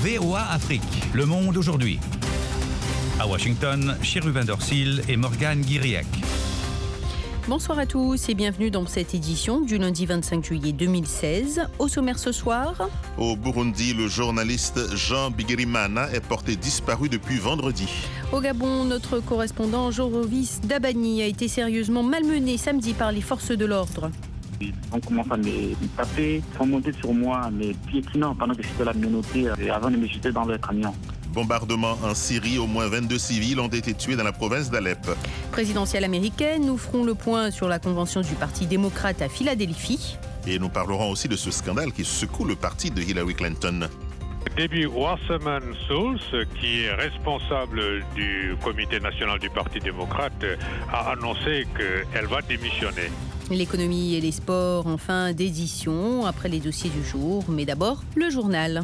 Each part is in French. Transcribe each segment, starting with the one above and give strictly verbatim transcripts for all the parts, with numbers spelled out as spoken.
V O A Afrique, Le Monde aujourd'hui. À Washington, Cherubin Dorsil et Morgane Guiriac. Bonsoir à tous et bienvenue dans cette édition du lundi vingt-cinq juillet deux mille seize. Au sommaire ce soir. Au Burundi, le journaliste Jean Bigirimana est porté disparu depuis vendredi. Au Gabon, notre correspondant Joris Dabani a été sérieusement malmené samedi par les forces de l'ordre. On commence à me taper, ils sont montés sur moi, mais piétinant pendant que j'étais là menotté avant de me jeter dans le camion. Bombardement en Syrie, au moins vingt-deux civils ont été tués dans la province d'Alep. Présidentielle américaine, nous ferons le point sur la convention du Parti démocrate à Philadelphie. Et nous parlerons aussi de ce scandale qui secoue le parti de Hillary Clinton. Debbie Wasserman Schultz, qui est responsable du comité national du Parti démocrate, a annoncé qu'elle va démissionner. L'économie et les sports en fin d'édition, après les dossiers du jour. Mais d'abord, le journal.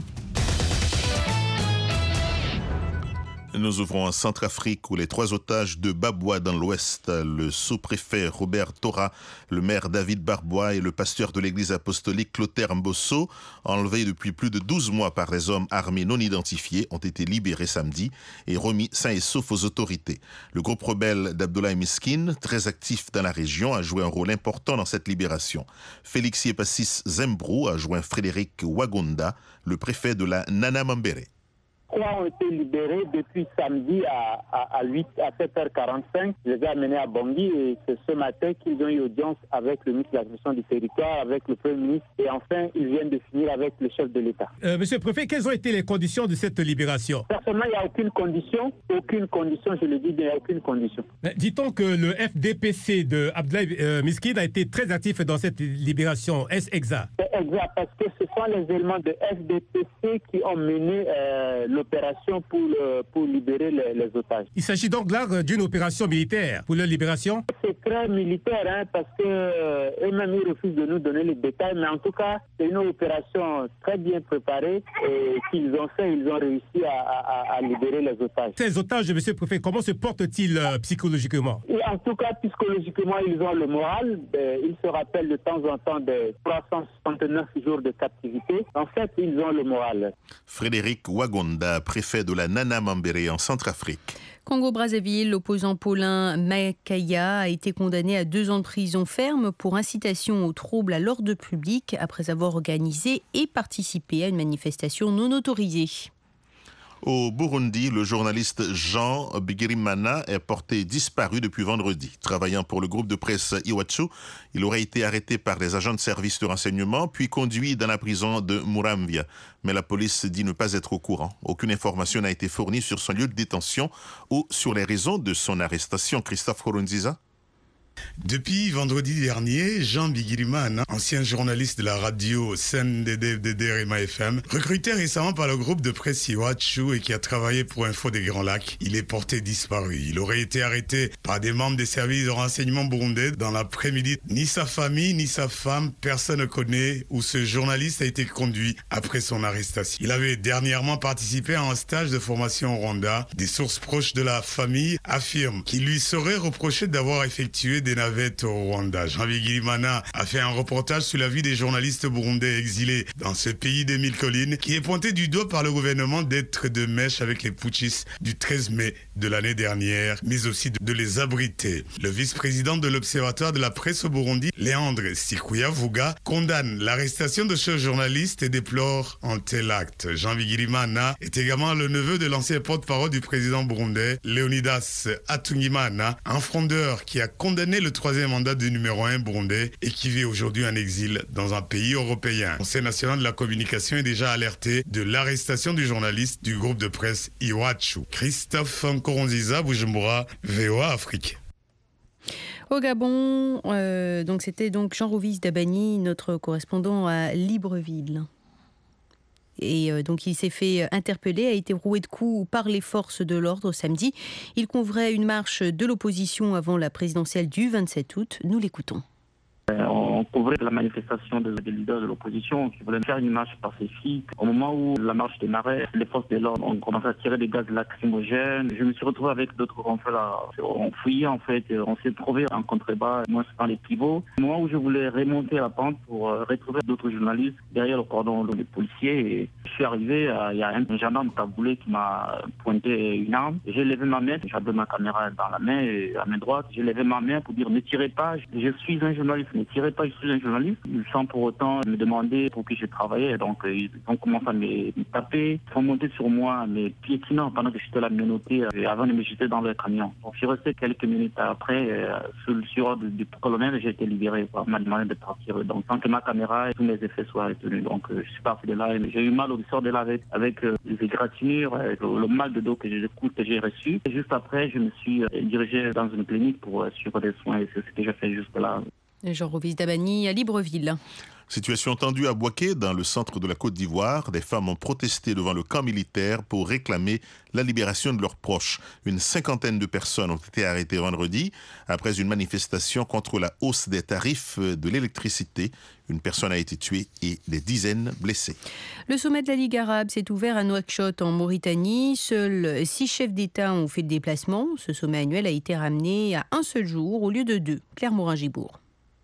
Nous ouvrons en Centrafrique où les trois otages de Babwa dans l'Ouest, le sous-préfet Robert Tora, le maire David Barbois et le pasteur de l'église apostolique Clotaire Mbosso, enlevés depuis plus de douze mois par des hommes armés non identifiés, ont été libérés samedi et remis sains et saufs aux autorités. Le groupe rebelle d'Abdoulaye Miskine, très actif dans la région, a joué un rôle important dans cette libération. Félix Yepassis Zembrou a joint Frédéric Wagunda, le préfet de la Nana Mambere. Trois ont été libérés depuis samedi à, à, à, huit, à sept heures quarante-cinq. Je les ai amenés à Bangui et c'est ce matin qu'ils ont eu audience avec le ministre de la gestion du territoire, avec le Premier ministre et enfin ils viennent de finir avec le chef de l'État. Euh, Monsieur le Préfet, quelles ont été les conditions de cette libération? Personnellement, il n'y a aucune condition, aucune condition, je le dis, il n'y a aucune condition. Mais dit-on que le F D P C de Abdoulaye euh, Miskine a été très actif dans cette libération? Est-ce exact? C'est exact, parce que ce sont les éléments de F D P C qui ont mené euh, l'opération pour, le, pour libérer les, les otages. Il s'agit donc là d'une opération militaire pour leur libération? C'est très militaire, hein, parce qu'eux-mêmes ils refusent de nous donner les détails, mais en tout cas, c'est une opération très bien préparée et qu'ils ont fait, ils ont réussi à, à, à libérer les otages. Ces otages, Monsieur le Préfet, comment se portent-ils euh, psychologiquement? Et en tout cas, psychologiquement, ils ont le moral. Euh, ils se rappellent de temps en temps des trois cent soixante-neuf jours de captivité. En fait, ils ont le moral. Frédéric Wagunda, préfet de la Nana Mambere en Centrafrique. Congo-Brazzaville, l'opposant Paulin Makaya a été condamné à deux ans de prison ferme pour incitation aux troubles à l'ordre public après avoir organisé et participé à une manifestation non autorisée. Au Burundi, le journaliste Jean Bigirimana est porté disparu depuis vendredi. Travaillant pour le groupe de presse Iwachu, il aurait été arrêté par des agents de service de renseignement puis conduit dans la prison de Muramvya. Mais la police dit ne pas être au courant. Aucune information n'a été fournie sur son lieu de détention ou sur les raisons de son arrestation. Christophe Horunziza. Depuis vendredi dernier, Jean Bigirimana, ancien journaliste de la radio C N D D D D Rema F M, recruté récemment par le groupe de presse Iwachu et qui a travaillé pour Info des Grands Lacs, il est porté disparu. Il aurait été arrêté par des membres des services de renseignement burundais dans l'après-midi. Ni sa famille, ni sa femme, personne ne connaît où ce journaliste a été conduit après son arrestation. Il avait dernièrement participé à un stage de formation au Rwanda. Des sources proches de la famille affirment qu'il lui serait reproché d'avoir effectué des navettes au Rwanda. Jean Bigirimana a fait un reportage sur la vie des journalistes burundais exilés dans ce pays des mille collines qui est pointé du doigt par le gouvernement d'être de mèche avec les putschistes du treize mai de l'année dernière, mais aussi de les abriter. Le vice-président de l'Observatoire de la presse au Burundi, Léandre Sikouyavuga, condamne l'arrestation de ce journaliste et déplore un tel acte. Jean Bigirimana est également le neveu de l'ancien porte-parole du président burundais, Leonidas Atungimana, un frondeur qui a condamné le troisième mandat du numéro un burundais et qui vit aujourd'hui en exil dans un pays européen. Le Conseil national de la communication est déjà alerté de l'arrestation du journaliste du groupe de presse Iwachu. Christophe Nkoronziza, Bujumbura, V O A Afrique. Au Gabon, euh, donc c'était donc Jean-Rovis Dabani, notre correspondant à Libreville. Et euh, donc il s'est fait interpeller, a été roué de coups par les forces de l'ordre samedi. Il convoquait une marche de l'opposition avant la présidentielle du vingt-sept août. Nous l'écoutons. On couvrait la manifestation des leaders de l'opposition qui voulaient faire une marche pacifique. Au moment où la marche démarrait, les forces de l'ordre ont commencé à tirer des gaz lacrymogènes. Je me suis retrouvé avec d'autres confrères. On fouillait en fait, on s'est trouvé en contrebas, moi dans les pivots. Au moment où je voulais remonter la pente pour retrouver d'autres journalistes derrière le cordon des policiers, et je suis arrivé, il y a un gendarme taboulé qui m'a pointé une arme. J'ai levé ma main, j'avais ma caméra dans la main, et à main droite, j'ai levé ma main pour dire ne tirez pas, je suis un journaliste. Ne tirez pas, je suis un journaliste, sans pour autant me demander pour qui je travaillais. Donc, ils ont commencé à me, me taper, ils sont montés sur moi, me piétinant pendant que j'étais là menotté avant de me jeter dans le camion. Donc, je suis resté quelques minutes après, euh, sous le sueur du, du colonel, j'ai été libéré. On m'a demandé de partir. Donc, sans que ma caméra et tous mes effets soient retenus. Donc, euh, je suis parti de là. J'ai eu mal au sort de là avec, avec euh, les égratignures, euh, le, le mal de dos que j'ai, que j'ai reçu. Et juste après, je me suis euh, dirigé dans une clinique pour euh, suivre des soins. Et c'est ce que j'ai fait juste là. Jean-Rovise Dabani à Libreville. Situation tendue à Bouaké, dans le centre de la Côte d'Ivoire. Des femmes ont protesté devant le camp militaire pour réclamer la libération de leurs proches. Une cinquantaine de personnes ont été arrêtées vendredi après une manifestation contre la hausse des tarifs de l'électricité. Une personne a été tuée et des dizaines blessées. Le sommet de la Ligue arabe s'est ouvert à Nouakchott en Mauritanie. Seuls six chefs d'État ont fait le déplacement. Ce sommet annuel a été ramené à un seul jour au lieu de deux. Claire Morin-Gibourg.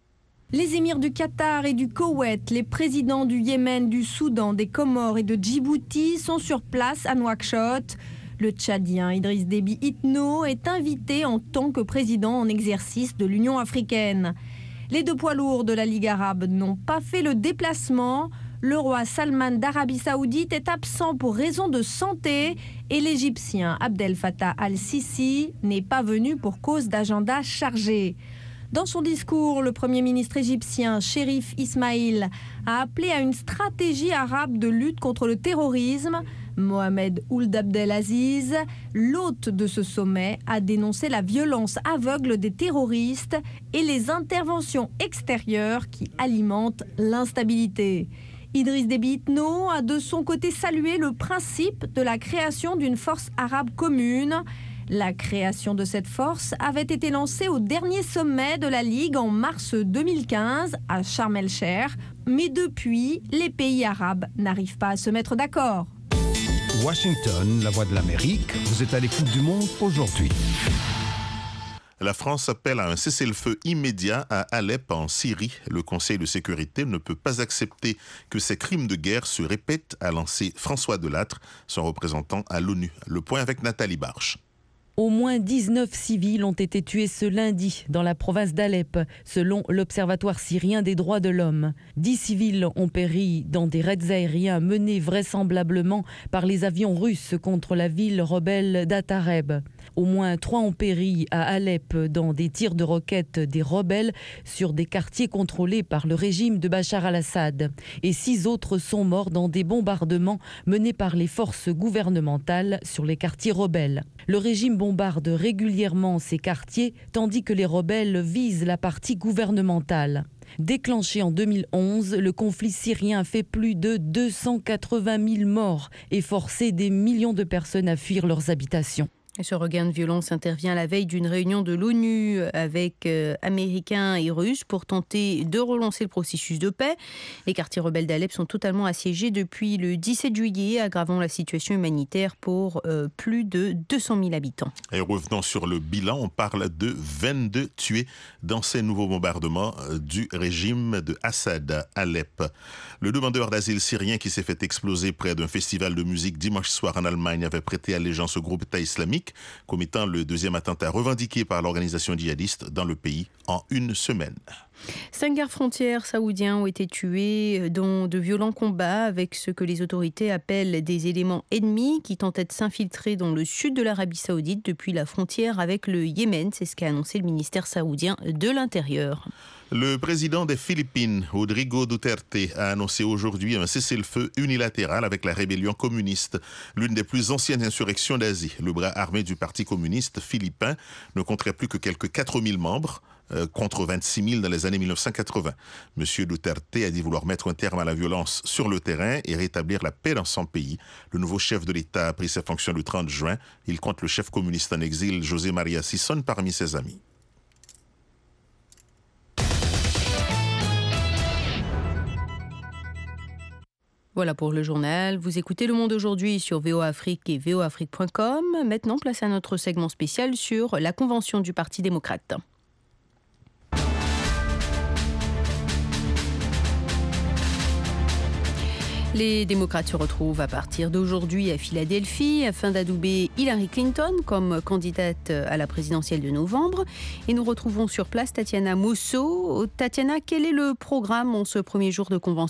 Les émirs du Qatar et du Koweït, les présidents du Yémen, du Soudan, des Comores et de Djibouti sont sur place à Nouakchott. Le Tchadien Idriss Déby Itno est invité en tant que président en exercice de l'Union africaine. Les deux poids lourds de la Ligue arabe n'ont pas fait le déplacement. Le roi Salman d'Arabie Saoudite est absent pour raison de santé et l'Égyptien Abdel Fattah al-Sisi n'est pas venu pour cause d'agenda chargé. Dans son discours, le Premier ministre égyptien Chérif Ismaïl a appelé à une stratégie arabe de lutte contre le terrorisme. Mohamed Ould Abdelaziz, l'hôte de ce sommet, a dénoncé la violence aveugle des terroristes et les interventions extérieures qui alimentent l'instabilité. Idriss Déby Itno a de son côté salué le principe de la création d'une force arabe commune. La création de cette force avait été lancée au dernier sommet de la Ligue en mars deux mille quinze à Sharm el-Cheikh. Mais depuis, les pays arabes n'arrivent pas à se mettre d'accord. Washington, la voix de l'Amérique, vous êtes à l'écoute du monde aujourd'hui. La France appelle à un cessez-le-feu immédiat à Alep, en Syrie. Le Conseil de sécurité ne peut pas accepter que ces crimes de guerre se répètent, a lancé François Delattre, son représentant à l'ONU. Le point avec Nathalie Barche. Au moins dix-neuf civils ont été tués ce lundi dans la province d'Alep, selon l'Observatoire syrien des droits de l'homme. Dix civils ont péri dans des raids aériens menés vraisemblablement par les avions russes contre la ville rebelle d'Atareb. Au moins trois ont péri à Alep dans des tirs de roquettes des rebelles sur des quartiers contrôlés par le régime de Bachar al-Assad. Et six autres sont morts dans des bombardements menés par les forces gouvernementales sur les quartiers rebelles. Le régime bombarde régulièrement ces quartiers, tandis que les rebelles visent la partie gouvernementale. Déclenché en deux mille onze, le conflit syrien fait plus de deux cent quatre-vingt mille morts et forcé des millions de personnes à fuir leurs habitations. Et ce regain de violence intervient à la veille d'une réunion de l'ONU avec euh, Américains et Russes pour tenter de relancer le processus de paix. Les quartiers rebelles d'Alep sont totalement assiégés depuis le dix-sept juillet, aggravant la situation humanitaire pour euh, plus de deux cent mille habitants. Et revenons sur le bilan, on parle de vingt-deux tués dans ces nouveaux bombardements du régime de Assad à Alep. Le demandeur d'asile syrien qui s'est fait exploser près d'un festival de musique dimanche soir en Allemagne avait prêté allégeance au groupe État islamique, commettant le deuxième attentat revendiqué par l'organisation djihadiste dans le pays en une semaine. Cinq gardes-frontières saoudiens ont été tués dans de violents combats avec ce que les autorités appellent des éléments ennemis qui tentaient de s'infiltrer dans le sud de l'Arabie saoudite depuis la frontière avec le Yémen. C'est ce qu'a annoncé le ministère saoudien de l'Intérieur. Le président des Philippines, Rodrigo Duterte, a annoncé aujourd'hui un cessez-le-feu unilatéral avec la rébellion communiste, l'une des plus anciennes insurrections d'Asie. Le bras armé du Parti communiste philippin ne compterait plus que quelques quatre mille membres, euh, contre vingt-six mille dans les années mille neuf cent quatre-vingts. Monsieur Duterte a dit vouloir mettre un terme à la violence sur le terrain et rétablir la paix dans son pays. Le nouveau chef de l'État a pris ses fonctions le trente juin. Il compte le chef communiste en exil, José María Sison, parmi ses amis. Voilà pour le journal. Vous écoutez Le Monde aujourd'hui sur V O Afrique et v o afrique point com. Maintenant, place à notre segment spécial sur la convention du Parti démocrate. Les démocrates se retrouvent à partir d'aujourd'hui à Philadelphie afin d'adouber Hillary Clinton comme candidate à la présidentielle de novembre. Et nous retrouvons sur place Tatiana Mosso. Tatiana, quel est le programme en ce premier jour de convention ?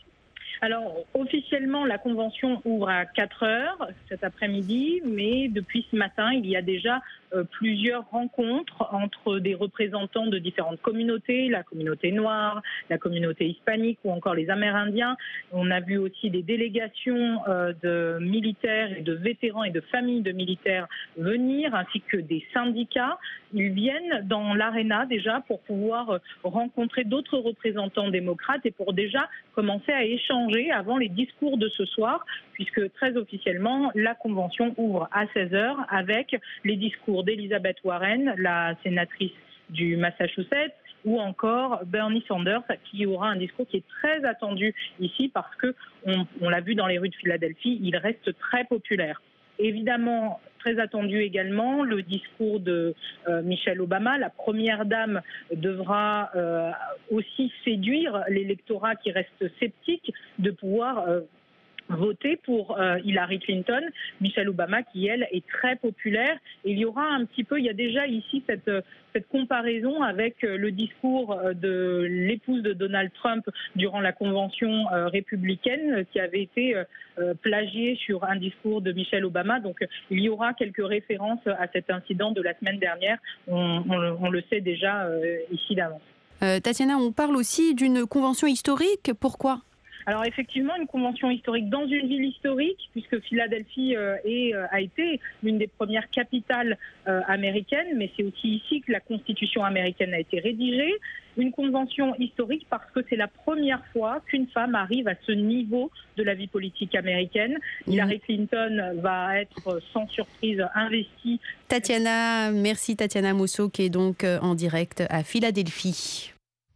Alors, officiellement, la convention ouvre à quatre heures cet après-midi, mais depuis ce matin, il y a déjà euh, plusieurs rencontres entre des représentants de différentes communautés, la communauté noire, la communauté hispanique ou encore les Amérindiens. On a vu aussi des délégations euh, de militaires et de vétérans et de familles de militaires venir, ainsi que des syndicats. Ils viennent dans l'aréna déjà pour pouvoir euh, rencontrer d'autres représentants démocrates et pour déjà commencer à échanger avant les discours de ce soir, puisque très officiellement, la convention ouvre à seize heures avec les discours d'Elizabeth Warren, la sénatrice du Massachusetts, ou encore Bernie Sanders, qui aura un discours qui est très attendu ici parce que, on, on l'a vu dans les rues de Philadelphie, il reste très populaire. Évidemment, très attendu également, le discours de euh, Michelle Obama. La première dame devra euh, aussi séduire l'électorat qui reste sceptique de pouvoir euh, voter pour euh, Hillary Clinton. Michelle Obama qui, elle, est très populaire. Et il y aura un petit peu, il y a déjà ici cette, cette comparaison avec le discours de l'épouse de Donald Trump durant la convention euh, républicaine qui avait été euh, plagié sur un discours de Michelle Obama. Donc il y aura quelques références à cet incident de la semaine dernière. On, on, le, on le sait déjà euh, ici d'avance. Euh, Tatiana, on parle aussi d'une convention historique. Pourquoi ? Alors effectivement, une convention historique dans une ville historique, puisque Philadelphie euh, est, euh, a été l'une des premières capitales euh, américaines, mais c'est aussi ici que la Constitution américaine a été rédigée. Une convention historique parce que c'est la première fois qu'une femme arrive à ce niveau de la vie politique américaine. Mmh. Hillary Clinton va être sans surprise investie. Tatiana, merci Tatiana Mosso qui est donc en direct à Philadelphie.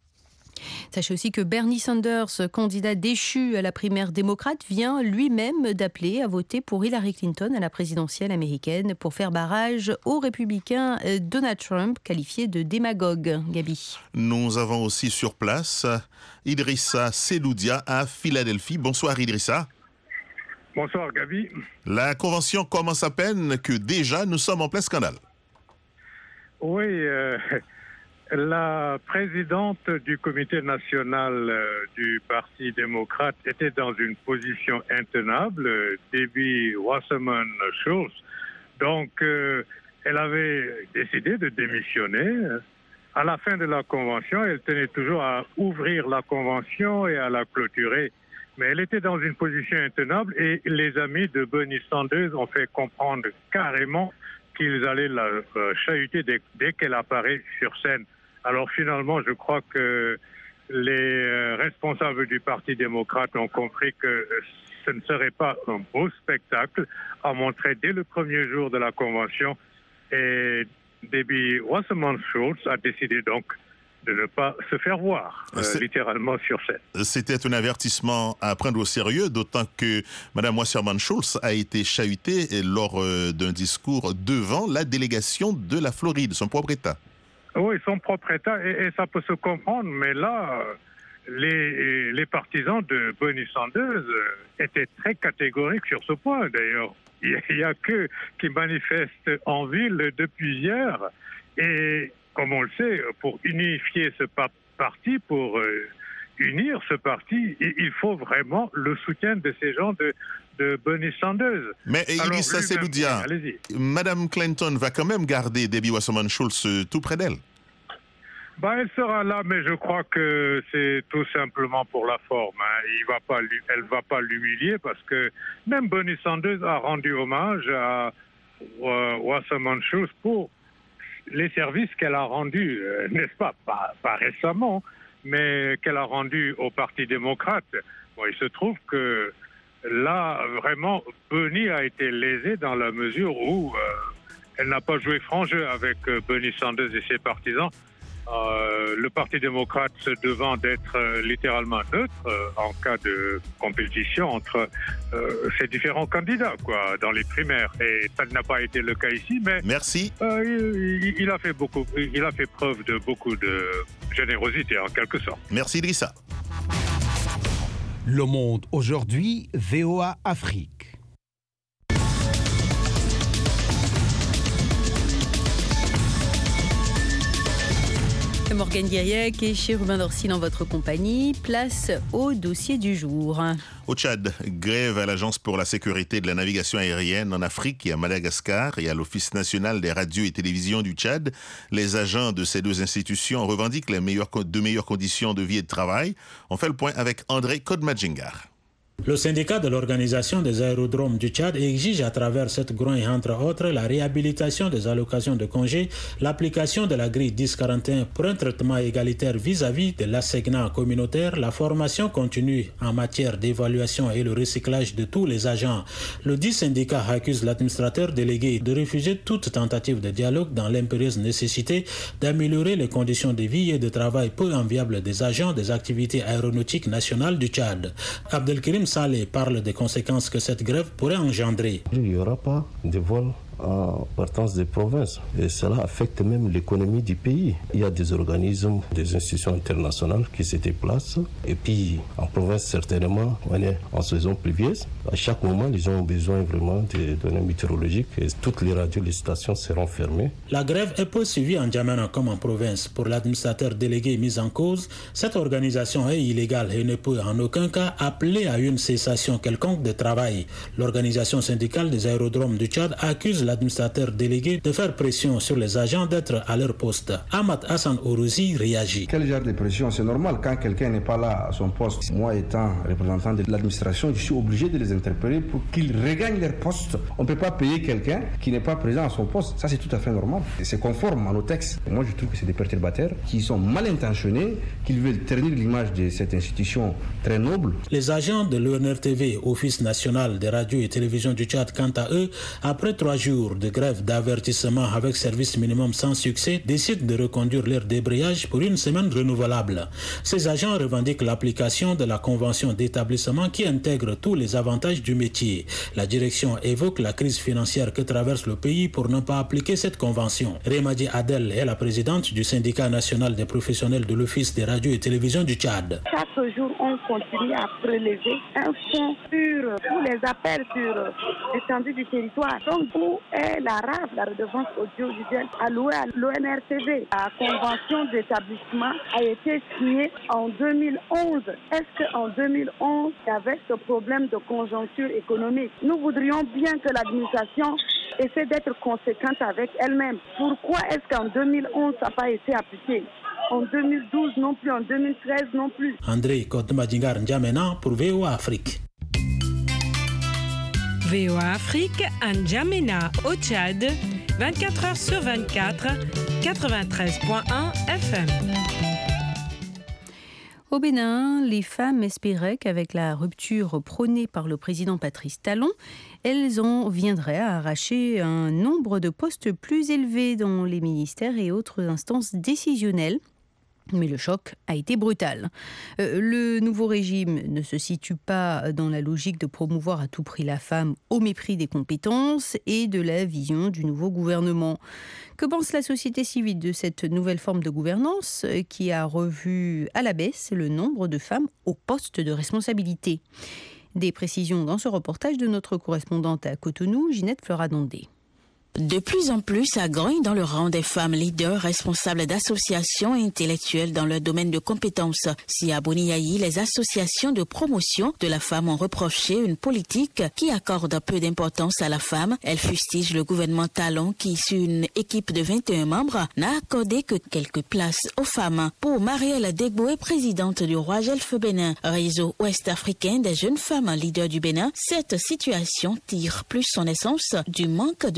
Sachez aussi que Bernie Sanders, candidat déchu à la primaire démocrate, vient lui-même d'appeler à voter pour Hillary Clinton à la présidentielle américaine pour faire barrage au républicain Donald Trump, qualifié de démagogue. Gabi. Nous avons aussi sur place Idrissa Seloudia à Philadelphie. Bonsoir Idrissa. Bonsoir Gabi. La convention commence à peine que déjà nous sommes en plein scandale. Oui, euh... La présidente du comité national euh, du Parti démocrate était dans une position intenable, euh, Debbie Wasserman Schultz. Donc, euh, elle avait décidé de démissionner. À la fin de la convention, elle tenait toujours à ouvrir la convention et à la clôturer. Mais elle était dans une position intenable et les amis de Bernie Sanders ont fait comprendre carrément qu'ils allaient la euh, chahuter dès, dès qu'elle apparaît sur scène. Alors finalement, je crois que les responsables du Parti démocrate ont compris que ce ne serait pas un beau spectacle à montrer dès le premier jour de la convention. Et Debbie Wasserman Schultz a décidé donc de ne pas se faire voir, euh, littéralement sur scène. C'était un avertissement à prendre au sérieux, d'autant que Mme Wasserman Schultz a été chahutée lors d'un discours devant la délégation de la Floride, son propre État. Oui, son propre État, et, et ça peut se comprendre, mais là, les, les partisans de Bernie Sanders étaient très catégoriques sur ce point. D'ailleurs, il n'y a, a que qui manifestent en ville depuis hier. Et comme on le sait, pour unifier ce pa- parti, pour euh, unir ce parti, il faut vraiment le soutien de ces gens de, de Bernie Sanders. Mais Idrissa Seloudia, Madame Clinton va quand même garder Debbie Wasserman Schultz tout près d'elle. Ben, elle sera là, mais je crois que c'est tout simplement pour la forme. Hein. Il va pas, elle ne va pas l'humilier parce que même Bernie Sanders a rendu hommage à uh, Wasserman Schultz pour les services qu'elle a rendus, euh, n'est-ce pas, pas, pas récemment, mais qu'elle a rendus au Parti démocrate. Bon, il se trouve que là, vraiment, Bernie a été lésée dans la mesure où euh, elle n'a pas joué franc jeu avec euh, Bernie Sanders et ses partisans. Euh, le Parti démocrate se devant d'être euh, littéralement neutre euh, en cas de compétition entre euh, ces différents candidats, quoi, dans les primaires. Et ça n'a pas été le cas ici, mais merci. Euh, il, il a fait beaucoup, il a fait preuve de beaucoup de générosité en quelque sorte. Merci Idrissa. Le Monde aujourd'hui, V O A Afrique. Morgane Guiriac et Chérubin Dorsil en votre compagnie. Place au dossier du jour. Au Tchad, grève à l'Agence pour la sécurité de la navigation aérienne en Afrique et à Madagascar et à l'Office national des radios et télévisions du Tchad. Les agents de ces deux institutions revendiquent les meilleures, de meilleures conditions de vie et de travail. On fait le point avec André Kodmadjingar. Le syndicat de l'organisation des aérodromes du Tchad exige à travers cette grogne, entre autres, la réhabilitation des allocations de congés, l'application de la grille dix quarante et un pour un traitement égalitaire vis-à-vis de l'assignat communautaire, la formation continue en matière d'évaluation et le recyclage de tous les agents. Le dit syndicat accuse l'administrateur délégué de refuser toute tentative de dialogue dans l'impérieuse nécessité d'améliorer les conditions de vie et de travail peu enviables des agents des activités aéronautiques nationales du Tchad. Abdelkrim Saleh parle des conséquences que cette grève pourrait engendrer. Il n'y aura pas de vol en partance des provinces et cela affecte même l'économie du pays. Il y a des organismes, des institutions internationales qui se déplacent et puis en province certainement on est en saison pluvieuse. À chaque moment ils ont besoin vraiment de données météorologiques et toutes les radios, les stations seront fermées. La grève est poursuivie en Djamena comme en province. Pour l'administrateur délégué mis en cause, cette organisation est illégale et ne peut en aucun cas appeler à une cessation quelconque de travail. L'organisation syndicale des aérodromes du Tchad accuse l'administrateur délégué de faire pression sur les agents d'être à leur poste. Ahmad Hassan Ourouzi réagit. Quel genre de pression? C'est normal quand quelqu'un n'est pas là à son poste. Moi étant représentant de l'administration, je suis obligé de les interpeller pour qu'ils regagnent leur poste. On ne peut pas payer quelqu'un qui n'est pas présent à son poste. Ça c'est tout à fait normal. C'est conforme à nos textes. Moi je trouve que c'est des perturbateurs qui sont mal intentionnés, qui veulent ternir l'image de cette institution très noble. Les agents de l'O N R T V, Office national des radios et télévisions du Tchad, quant à eux, après trois jours de grève d'avertissement avec service minimum sans succès, décident de reconduire leur débrayage pour une semaine renouvelable. Ces agents revendiquent l'application de la convention d'établissement qui intègre tous les avantages du métier. La direction évoque la crise financière que traverse le pays pour ne pas appliquer cette convention. Remadi Adel est la présidente du syndicat national des professionnels de l'Office des radios et télévisions du Tchad. Chaque jour, on continue à prélever un fonds sur tous les appels sur l'étendue du territoire. Donc, où est la R A V, la redevance audiovisuelle allouée à l'O N R T V? La convention d'établissement a été signée en deux mille onze. Est-ce qu'en deux mille onze, il y avait ce problème de conjoncture économique? Nous voudrions bien que l'administration essaie d'être conséquente avec elle-même. Pourquoi est-ce qu'en deux mille onze, ça n'a pas été appliqué? En deux mille douze non plus, en deux mille treize non plus. André Kodmadjingar N'Djamena pour V O A Afrique. V O A Afrique à N'Djamena au Tchad, vingt-quatre heures sur vingt-quatre, quatre-vingt-treize virgule un F M. Au Bénin, les femmes espéraient qu'avec la rupture prônée par le président Patrice Talon, elles en viendraient à arracher un nombre de postes plus élevés dans les ministères et autres instances décisionnelles. Mais le choc a été brutal. Euh, le nouveau régime ne se situe pas dans la logique de promouvoir à tout prix la femme au mépris des compétences et de la vision du nouveau gouvernement. Que pense la société civile de cette nouvelle forme de gouvernance qui a revu à la baisse le nombre de femmes au poste de responsabilité? Des précisions dans ce reportage de notre correspondante à Cotonou, Ginette Fleuradondé. De plus en plus, ça grogne dans le rang des femmes leaders responsables d'associations intellectuelles dans leur domaine de compétences. Si à Boniaï, les associations de promotion de la femme ont reproché une politique qui accorde peu d'importance à la femme, elles fustigent le gouvernement Talon qui, sur une équipe de vingt et un membres, n'a accordé que quelques places aux femmes. Pour Marielle Degboé, présidente du Roi Gelfe Bénin, réseau ouest-africain des jeunes femmes leaders du Bénin, cette situation tire plus son essence du manque de volonté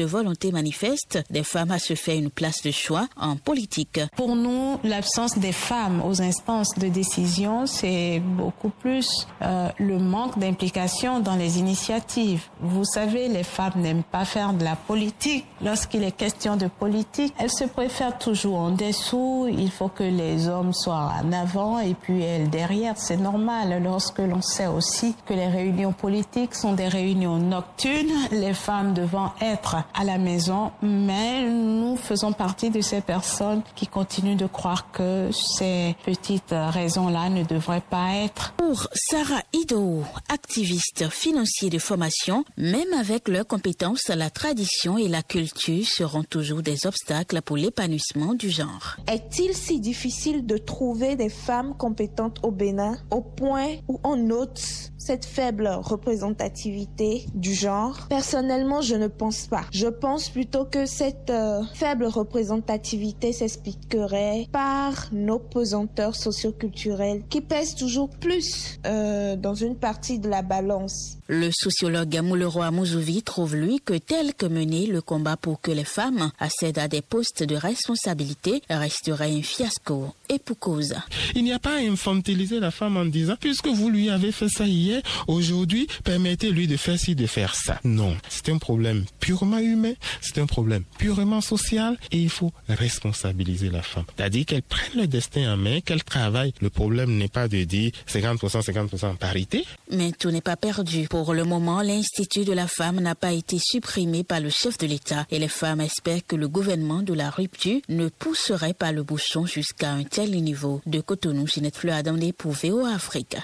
volonté manifeste des femmes à se faire une place de choix en politique. Pour nous, l'absence des femmes aux instances de décision, c'est beaucoup plus euh, le manque d'implication dans les initiatives. Vous savez, les femmes n'aiment pas faire de la politique. Lorsqu'il est question de politique, elles se préfèrent toujours en dessous. Il faut que les hommes soient en avant et puis elles derrière. C'est normal lorsque l'on sait aussi que les réunions politiques sont des réunions nocturnes, les femmes devant être à la maison, mais nous faisons partie de ces personnes qui continuent de croire que ces petites raisons-là ne devraient pas être. Pour Sarah Ido, activiste financier de formation, même avec leurs compétences, la tradition et la culture seront toujours des obstacles pour l'épanouissement du genre. Est-il si difficile de trouver des femmes compétentes au Bénin au point où on note cette faible représentativité du genre? Personnellement, je ne pense pas. Je pense plutôt que cette euh, faible représentativité s'expliquerait par nos pesanteurs socioculturelles qui pèsent toujours plus euh, dans une partie de la balance. Le sociologue Mouleroy Mouzouvi trouve, lui, que tel que mené, le combat pour que les femmes accèdent à des postes de responsabilité resterait un fiasco, et pour cause. Il n'y a pas à infantiliser la femme en disant, puisque vous lui avez fait ça hier, aujourd'hui, permettez-lui de faire ci, de faire ça. Non, c'est un problème purement humain, c'est un problème purement social, et il faut responsabiliser la femme. C'est-à-dire qu'elle prenne le destin en main, qu'elle travaille. Le problème n'est pas de dire cinquante pour cent, cinquante pour cent parité. Mais tout n'est pas perdu. Pour le moment, l'Institut de la femme n'a pas été supprimé par le chef de l'État et les femmes espèrent que le gouvernement de la rupture ne pousserait pas le bouchon jusqu'à un tel niveau. De Cotonou, Ginette Fleur Adamné pour V O A Afrique.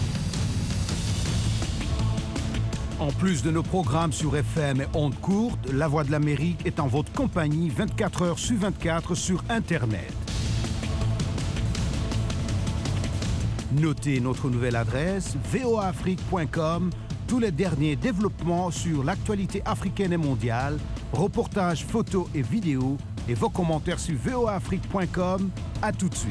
En plus de nos programmes sur F M et ondes courtes, La Voix de l'Amérique est en votre compagnie vingt-quatre heures sur vingt-quatre sur Internet. Notez notre nouvelle adresse v o a afrique point com. Tous les derniers développements sur l'actualité africaine et mondiale, reportages, photos et vidéos, et vos commentaires sur v o a afrique point com. À tout de suite.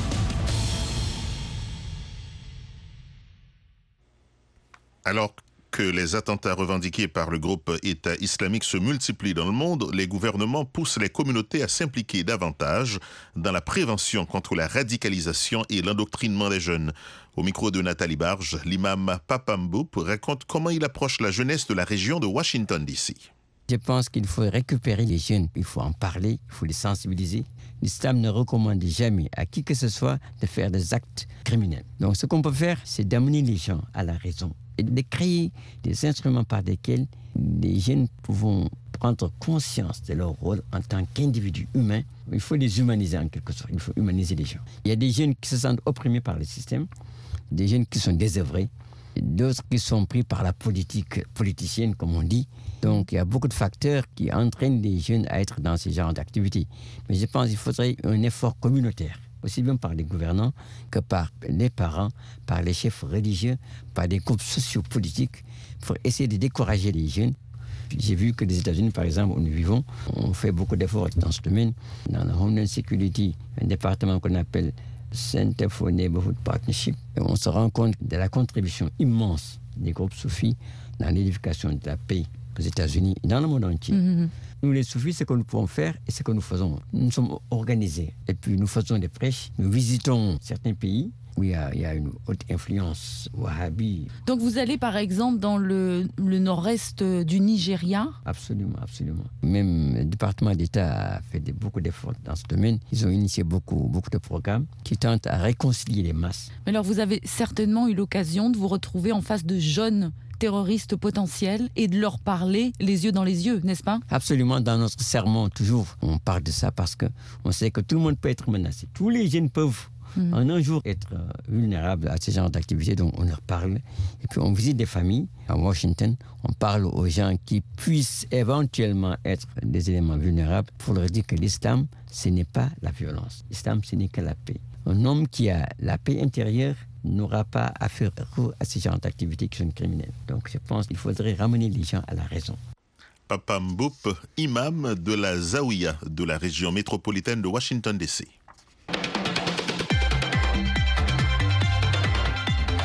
Alors que les attentats revendiqués par le groupe État islamique se multiplient dans le monde, les gouvernements poussent les communautés à s'impliquer davantage dans la prévention contre la radicalisation et l'endoctrinement des jeunes. Au micro de Nathalie Barge, l'imam Papa Mboup raconte comment il approche la jeunesse de la région de Washington D C. Je pense qu'il faut récupérer les jeunes, il faut en parler, il faut les sensibiliser. L'islam ne recommande jamais à qui que ce soit de faire des actes criminels. Donc ce qu'on peut faire, c'est d'amener les gens à la raison et de créer des instruments par lesquels les jeunes pourront prendre conscience de leur rôle en tant qu'individus humains. Il faut les humaniser en quelque sorte, il faut humaniser les gens. Il y a des jeunes qui se sentent opprimés par le système, des jeunes qui sont désœuvrés, d'autres qui sont pris par la politique politicienne, comme on dit. Donc, il y a beaucoup de facteurs qui entraînent les jeunes à être dans ce genre d'activités. Mais je pense qu'il faudrait un effort communautaire, aussi bien par les gouvernants que par les parents, par les chefs religieux, par des groupes sociopolitiques, pour essayer de décourager les jeunes. J'ai vu que les États-Unis, par exemple, où nous vivons, on fait beaucoup d'efforts dans ce domaine. Dans la Homeland Security, un département qu'on appelle Center for Neighborhood Partnership, et on se rend compte de la contribution immense des groupes soufis dans l'édification de la paix aux États-Unis et dans le monde entier. Mm-hmm. Nous, les soufis, ce que nous pouvons faire et ce que nous faisons, nous sommes organisés. Et puis, nous faisons des prêches, nous visitons certains pays où il y a, il y a une haute influence wahhabi. Donc, vous allez, par exemple, dans le, le nord-est du Nigeria ? Absolument, absolument. Même le département d'État a fait de, beaucoup d'efforts dans ce domaine. Ils ont initié beaucoup, beaucoup de programmes qui tentent à réconcilier les masses. Mais alors, vous avez certainement eu l'occasion de vous retrouver en face de jeunes terroristes potentiels et de leur parler les yeux dans les yeux, n'est-ce pas ? Absolument, dans notre sermon, toujours, on parle de ça parce qu'on sait que tout le monde peut être menacé. Tous les jeunes peuvent mmh. en un jour être vulnérables à ce genre d'activité, donc on leur parle. Et puis on visite des familles à Washington, on parle aux gens qui puissent éventuellement être des éléments vulnérables pour leur dire que l'islam, ce n'est pas la violence. L'islam, ce n'est que la paix. Un homme qui a la paix intérieure n'aura pas à faire recours à ces genres d'activités qui sont criminelles. Donc je pense qu'il faudrait ramener les gens à la raison. Papa Mboup, imam de la Zawiya de la région métropolitaine de Washington D C.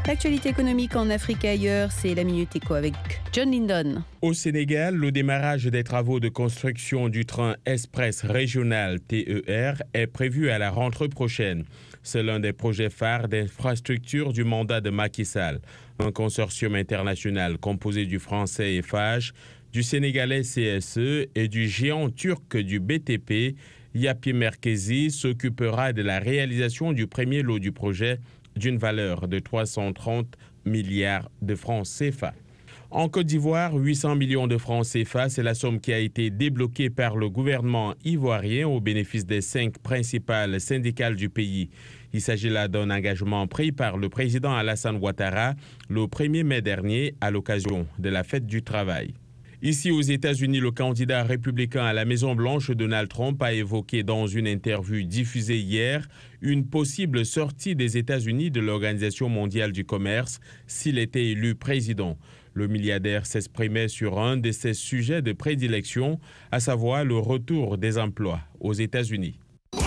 L'actualité économique en Afrique et ailleurs, c'est la Minute Éco avec John Lindon. Au Sénégal, le démarrage des travaux de construction du train express régional T E R est prévu à la rentrée prochaine. C'est l'un des projets phares d'infrastructure du mandat de Macky Sall. Un consortium international composé du français Eiffage, du sénégalais C S E et du géant turc du B T P, Yapı Merkezi, s'occupera de la réalisation du premier lot du projet d'une valeur de trois cent trente milliards de francs C F A. En Côte d'Ivoire, huit cents millions de francs C F A, c'est la somme qui a été débloquée par le gouvernement ivoirien au bénéfice des cinq principales syndicales du pays. Il s'agit là d'un engagement pris par le président Alassane Ouattara le premier mai dernier à l'occasion de la fête du travail. Ici aux États-Unis, le candidat républicain à la Maison-Blanche, Donald Trump, a évoqué dans une interview diffusée hier une possible sortie des États-Unis de l'Organisation mondiale du commerce s'il était élu président. Le milliardaire s'exprimait sur un de ses sujets de prédilection, à savoir le retour des emplois aux États-Unis.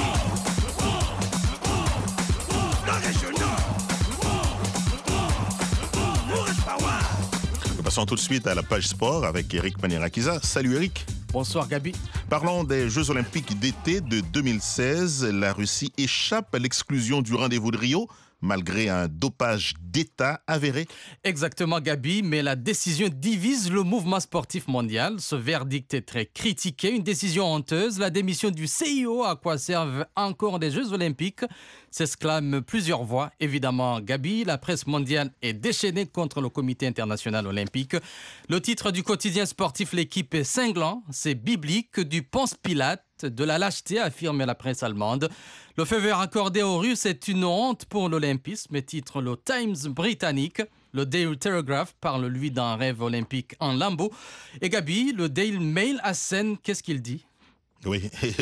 Passons tout de suite à la page sport avec Eric Manierakiza. Salut Eric. Bonsoir Gabi. Parlons des Jeux Olympiques d'été de deux mille seize. La Russie échappe à l'exclusion du rendez-vous de Rio, malgré un dopage d'État avéré. Exactement Gabi, mais la décision divise le mouvement sportif mondial. Ce verdict est très critiqué, une décision honteuse. La démission du C I O, à quoi servent encore des Jeux Olympiques, s'exclament plusieurs voix. Évidemment Gabi, la presse mondiale est déchaînée contre le comité international olympique. Le titre du quotidien sportif L'équipe est cinglant, c'est biblique, du Ponce Pilate, de la lâcheté, affirme la presse allemande. Le feu vert accordé aux Russes est une honte pour l'olympisme, titre le Times britannique. Le Daily Telegraph parle, lui, d'un rêve olympique en lambeaux. Et Gabi, le Daily Mail assène, qu'est-ce qu'il dit ? Oui,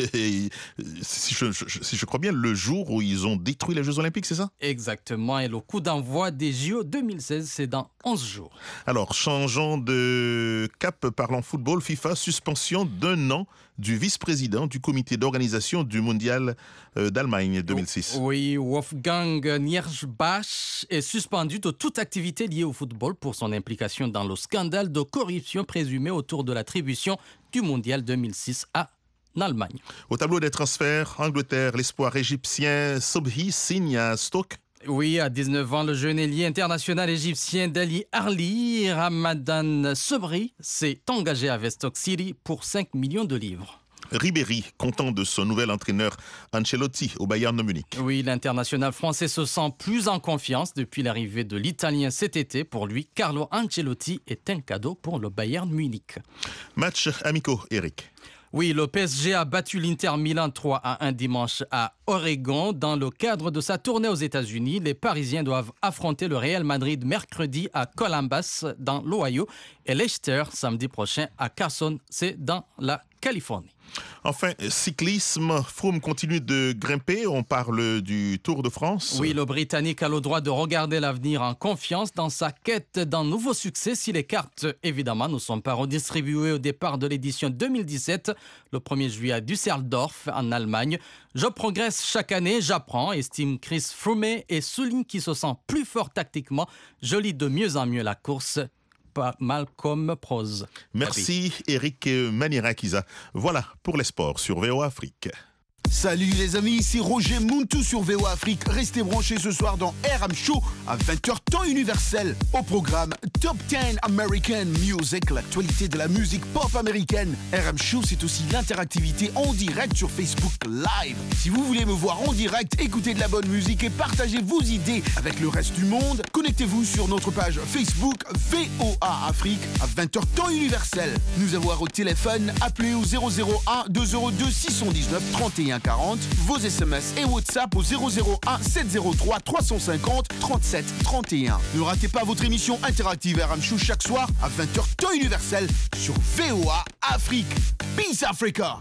si je, je, si je crois bien, le jour où ils ont détruit les Jeux Olympiques, c'est ça ? Exactement, et le coup d'envoi des J O deux mille seize, c'est dans onze jours. Alors, changeons de cap, parlons football. FIFA, suspension d'un an du vice-président du comité d'organisation du mondial d'Allemagne deux mille six. Oui, Wolfgang Niersbach est suspendu de toute activité liée au football pour son implication dans le scandale de corruption présumé autour de l'attribution du mondial deux mille six à Allemagne. Au tableau des transferts, Angleterre, l'espoir égyptien Sobhi signe à Stoke. Oui, à dix-neuf ans, le jeune ailier international égyptien Dali Harli Ramadan Sobri s'est engagé avec Stoke City pour cinq millions de livres. Ribéry, content de son nouvel entraîneur Ancelotti au Bayern de Munich. Oui, l'international français se sent plus en confiance depuis l'arrivée de l'Italien cet été. Pour lui, Carlo Ancelotti est un cadeau pour le Bayern Munich. Match amicaux, Eric. Oui, le P S G a battu l'Inter Milan trois à un dimanche à Oregon. Dans le cadre de sa tournée aux États-Unis, les Parisiens doivent affronter le Real Madrid mercredi à Columbus, dans l'Ohio, et Leicester samedi prochain à Carson, c'est dans la Californie. Enfin, cyclisme, Froome continue de grimper, on parle du Tour de France. Oui, le Britannique a le droit de regarder l'avenir en confiance dans sa quête d'un nouveau succès si les cartes, évidemment, ne sont pas redistribuées au départ de l'édition deux mille dix-sept, le premier juillet à Düsseldorf, en Allemagne. Je progresse chaque année, j'apprends, estime Chris Froome et souligne qu'il se sent plus fort tactiquement. Je lis de mieux en mieux la course. Pas mal comme prose. Merci Eric Manierakiza. Voilà pour les sports sur V O A Afrique. Salut les amis, c'est Roger Muntu sur V O A Afrique. Restez branchés ce soir dans R M Show à vingt heures temps universel. Au programme Top dix American Music, l'actualité de la musique pop américaine. R M Show, c'est aussi l'interactivité en direct sur Facebook Live. Si vous voulez me voir en direct, écouter de la bonne musique et partager vos idées avec le reste du monde, connectez-vous sur notre page Facebook V O A Afrique à vingt heures temps universel. Nous avoir au téléphone, appelez au zéro zéro un deux zéro deux six un neuf trente et un quarante, vos S M S et WhatsApp au zéro zéro un sept zéro trois trois cent cinquante trente-sept trente et un. Ne ratez pas votre émission interactive R M Show chaque soir à vingt heures temps universel sur V O A Afrique. Peace Africa!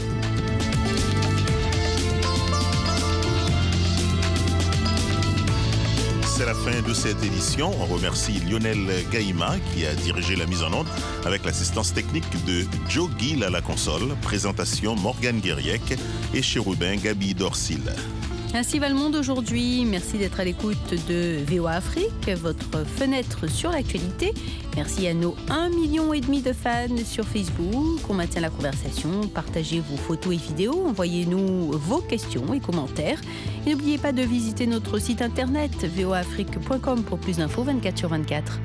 C'est la fin de cette édition. On remercie Lionel Gaïma qui a dirigé la mise en onde avec l'assistance technique de Joe Gill à la console. Présentation Morgane Guériec et Chérubin Gabi Dorsil. Ainsi va le monde aujourd'hui. Merci d'être à l'écoute de V O A Afrique, votre fenêtre sur l'actualité. Merci à nos un million et demi de fans sur Facebook. On maintient la conversation. Partagez vos photos et vidéos. Envoyez-nous vos questions et commentaires. Et n'oubliez pas de visiter notre site internet v o a afrique point com pour plus d'infos vingt-quatre sur vingt-quatre.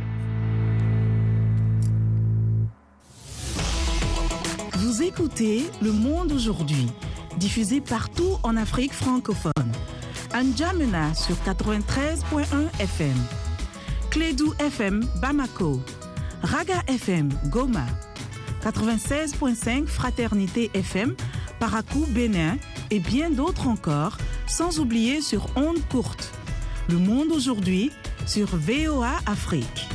Vous écoutez Le Monde aujourd'hui, diffusé partout en Afrique francophone. N'Djamena sur quatre-vingt-treize point un F M, Clédou F M Bamako, Raga F M Goma, quatre-vingt-seize point cinq Fraternité F M Parakou Bénin et bien d'autres encore, sans oublier sur ondes courtes. Le Monde aujourd'hui sur V O A Afrique.